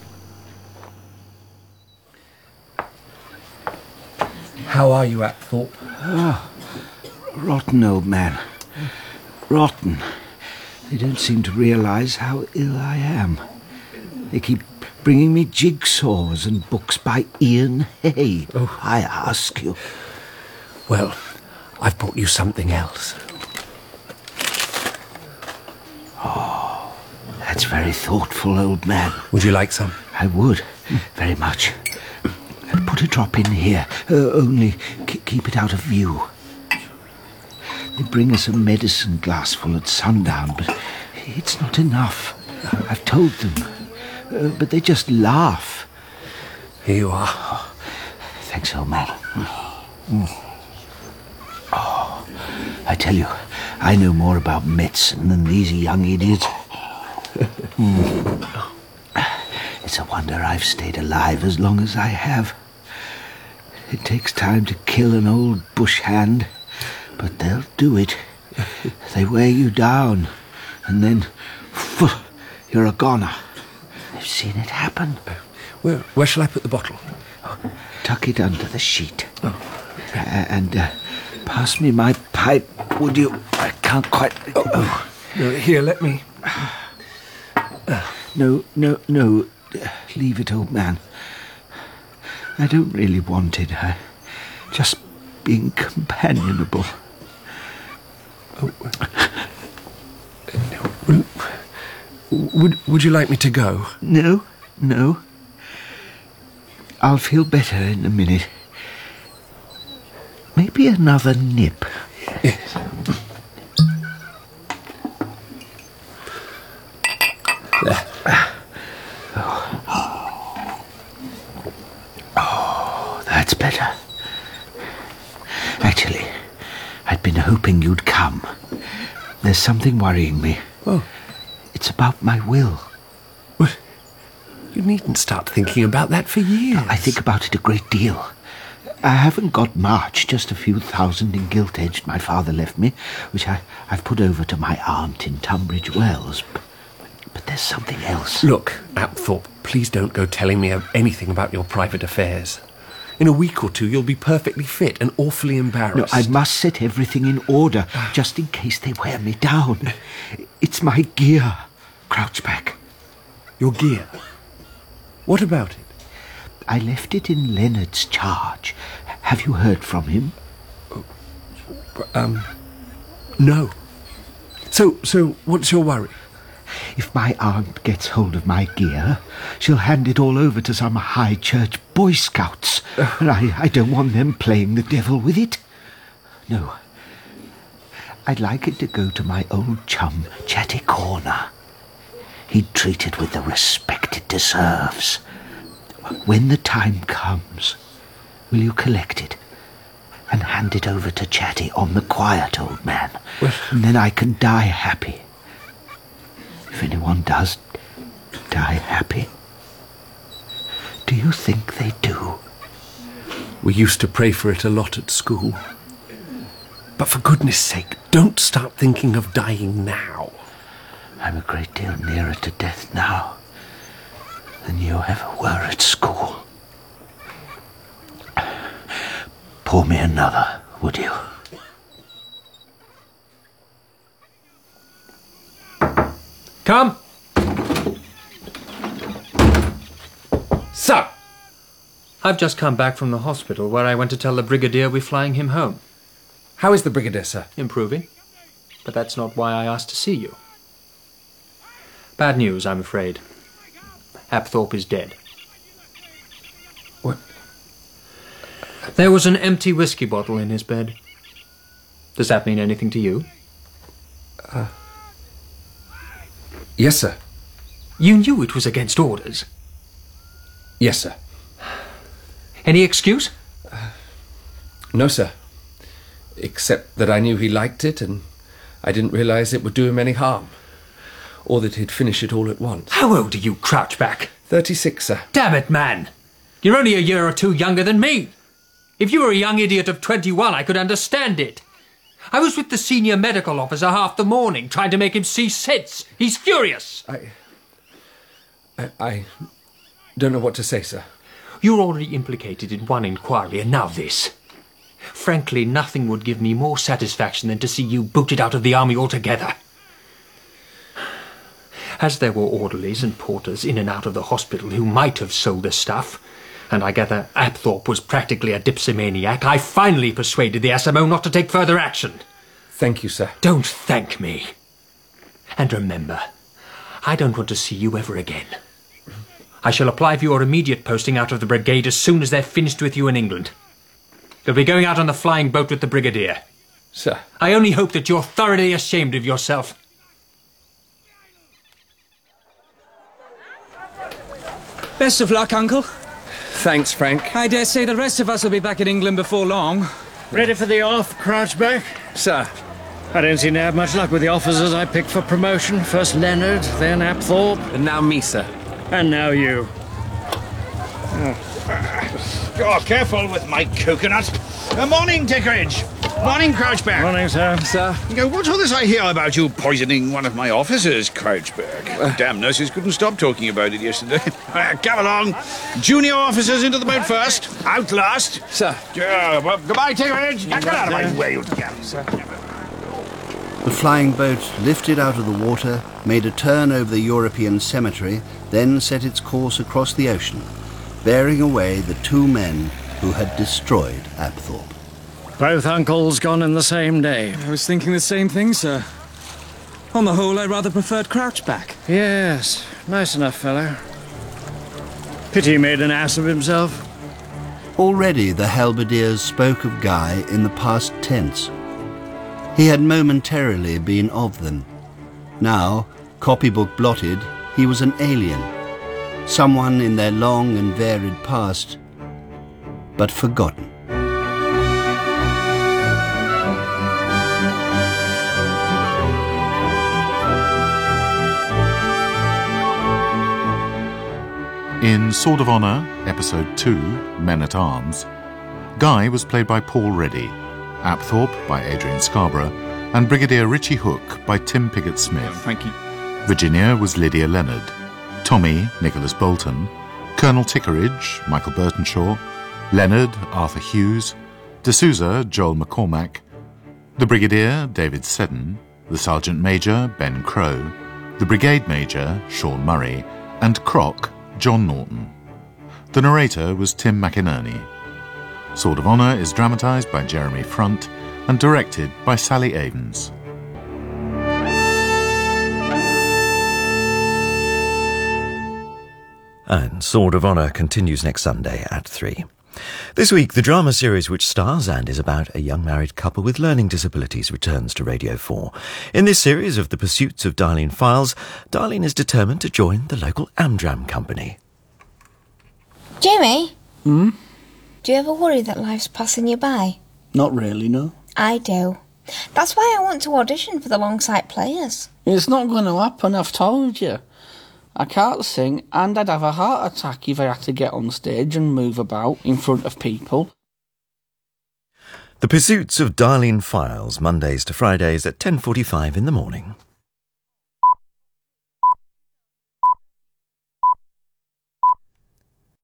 How are you, Apthorpe? Oh, rotten, old man. Rotten. They don't seem to realise how ill I am. They keep bringing me jigsaws and books by Ian Hay. Oh. I ask you. Well, I've brought you something else. Oh, that's very thoughtful, old man. Would you like some? I would, very much. Put a drop in here, only keep it out of view. They bring us a medicine glassful at sundown, but it's not enough. I've told them, but they just laugh. Here you are. Oh, thanks, old man. I tell you, I know more about medicine than these young idiots. It's a wonder I've stayed alive as long as I have. It takes time to kill an old bush hand, but they'll do it. They wear you down, and then you're a goner. I've seen it happen. Where shall I put the bottle? Tuck it under the sheet. And pass me my pipe, would you? I can't quite... No, here, let me... No. Leave it, old man. I don't really want it. Just being companionable. Would you like me to go? No. I'll feel better in a minute. Maybe another nip. Yes. There. Oh, that's better. Actually, I'd been hoping you'd come. There's something worrying me. Oh. It's about my will. Well, you needn't start thinking about that for years. I think about it a great deal. I haven't got much, just a few thousand in gilt-edged my father left me, which I've put over to my aunt in Tunbridge Wells. But there's something else. Look, Apthorpe, please don't go telling me anything about your private affairs. In a week or two, you'll be perfectly fit and awfully embarrassed. No, I must set everything in order, just in case they wear me down. It's my gear, Crouchback. Your gear? What about it? I left it in Leonard's charge. Have you heard from him? No. So what's your worry? If my aunt gets hold of my gear, she'll hand it all over to some high church Boy Scouts, and I don't want them playing the devil with it. No. I'd like it to go to my old chum, Chatty Corner. He'd treat it with the respect it deserves. When the time comes, will you collect it and hand it over to Chatty on the quiet, old man? Well, and then I can die happy. If anyone does die happy. Do you think they do? We used to pray for it a lot at school. But for goodness sake, don't start thinking of dying now. I'm a great deal nearer to death now than you ever were at school. Pour me another, would you? Come! Sir! I've just come back from the hospital where I went to tell the Brigadier we're flying him home. How is the Brigadier, sir? Improving. But that's not why I asked to see you. Bad news, I'm afraid. Apthorpe is dead. What? There was an empty whiskey bottle in his bed. Does that mean anything to you? Yes, sir. You knew it was against orders? Yes, sir. Any excuse? No, sir. Except that I knew he liked it and I didn't realise it would do him any harm. Or that he'd finish it all at once. How old are you, Crouchback? 36, sir. Damn it, man! You're only a year or two younger than me. If you were a young idiot of 21, I could understand it. I was with the senior medical officer half the morning, trying to make him see sense. He's furious. I don't know what to say, sir. You're already implicated in one inquiry, and now this. Frankly, nothing would give me more satisfaction than to see you booted out of the army altogether. As there were orderlies and porters in and out of the hospital who might have sold the stuff, and I gather Apthorpe was practically a dipsomaniac, I finally persuaded the SMO not to take further action. Thank you, sir. Don't thank me. And remember, I don't want to see you ever again. I shall apply for your immediate posting out of the brigade as soon as they're finished with you in England. You'll be going out on the flying boat with the Brigadier. Sir. I only hope that you're thoroughly ashamed of yourself. Best of luck, Uncle. Thanks, Frank. I dare say the rest of us will be back in England before long. Ready for the off, Crouchback? Sir, I don't seem to have much luck with the officers I picked for promotion. First Leonard, then Apthorpe. And now me, sir. And now you. Oh, careful with my coconut. Morning, Dickeridge. Morning, Crouchback. Morning, sir. Sir. What's all this I hear about you poisoning one of my officers, Crouchback? Damn nurses couldn't stop talking about it yesterday. Come along. Junior officers into the boat first. Out last. Sir. Well, goodbye, Dickeridge. Get out of my way, you damn sir. The flying boat lifted out of the water, made a turn over the European cemetery, then set its course across the ocean, bearing away the two men who had destroyed Apthorpe. Both uncles gone in the same day. I was thinking the same thing, sir. On the whole, I rather preferred Crouchback. Yes, nice enough fellow. Pity he made an ass of himself. Already the halberdiers spoke of Guy in the past tense. He had momentarily been of them. Now, copybook blotted, he was an alien, someone in their long and varied past, but forgotten. In Sword of Honour, Episode 2, Men-at-Arms, Guy was played by Paul Reddy, Apthorpe by Adrian Scarborough, and Brigadier Richie Hook by Tim Pigott-Smith. Thank you. Virginia was Lydia Leonard, Tommy, Nicholas Bolton, Colonel Tickeridge, Michael Burtonshaw, Leonard, Arthur Hughes, D'Souza, Joel McCormack, the Brigadier, David Seddon, the Sergeant Major, Ben Crow, the Brigade Major, Sean Murray, and Croc, John Norton. The narrator was Tim McInerney. Sword of Honour is dramatised by Jeremy Front and directed by Sally Avens. And Sword of Honour continues next Sunday at 3. This week, the drama series which stars and is about a young married couple with learning disabilities returns to Radio 4. In this series of The Pursuits of Darlene Files, Darlene is determined to join the local Amdram company. Jamie? Do you ever worry that life's passing you by? Not really, no. I do. That's why I want to audition for the Longsight Players. It's not going to happen, I've told you. I can't sing, and I'd have a heart attack if I had to get on stage and move about in front of people. The Pursuits of Darlene Files, Mondays to Fridays at 10:45 in the morning.